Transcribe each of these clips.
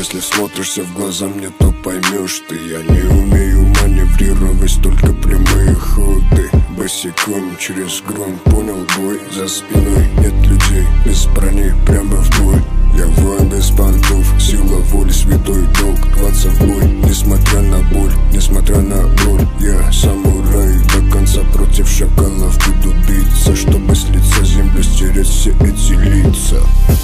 Если смотришься в глаза мне, то поймешь ты. Я не умею маневрировать, только прямые ходы. Босиком через грунт, понял бой. За спиной нет людей, без брони прямо в бой. Я воин без понтов, сила воли, святой долг. Рваться в бой, несмотря на боль, несмотря на боль. Я самурай, до конца против шакалов буду биться, чтобы с лица земли стереть все эти лица.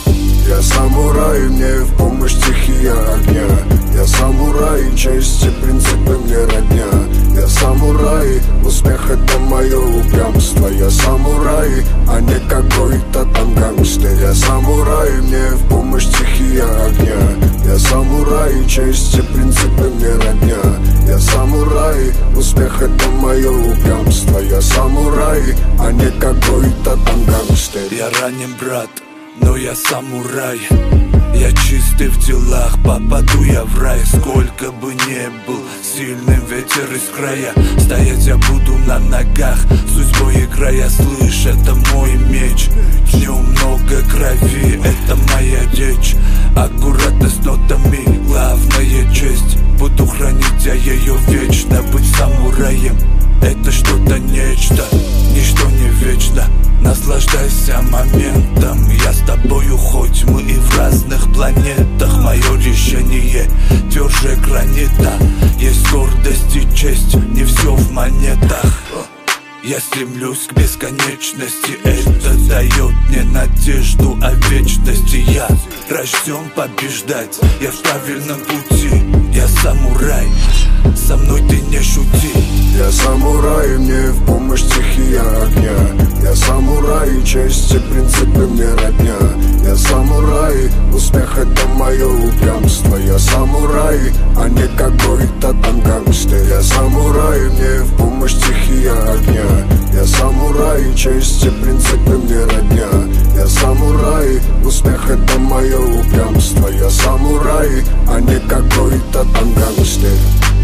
Я самурай, мне в помощь стихия огня. Я самурай, честь и принципы мне родня. Я самурай, успех это мое упрямство. Я самурай, а не какой-то там гангстер. Я самурай, мне в помощь стихия огня. Я самурай, честь и принципы мне родня. Я самурай, успех это мое упрямство. Я самурай, а не какой-то там гангстер. Я ранен, брат, но я самурай. Я чистый в делах, попаду я в рай. Сколько бы не был сильным ветер из края, стоять я буду на ногах, судьбой играя. Слышь, это мой меч, в нем много крови, это моя речь. Аккуратно с нотами, главная честь. Буду хранить я ее вечно. Быть самураем — это что-то нечто, ничто не вечно. Наслаждайся моментом, я с тобою, хоть мы и в разных планетах. Мое решение тверже гранита. Есть гордость и честь, не все в монетах. Я стремлюсь к бесконечности, это дает мне надежду о вечности. Я рожден побеждать, я в правильном пути. Я самурай, со мной ты не шути. Я самурай, мне в помощь стихия огня. Я самурай, честь и принципы мне родня. Я самурай, успех это мое упрямство. Я самурай, а не какой-то там гангстер. Я самурай, мне в помощь стихия огня. Я самурай, честь и принципы мне родня. Я самурай, успех это мое упрямство. Я самурай, а не какой-то там гангстер.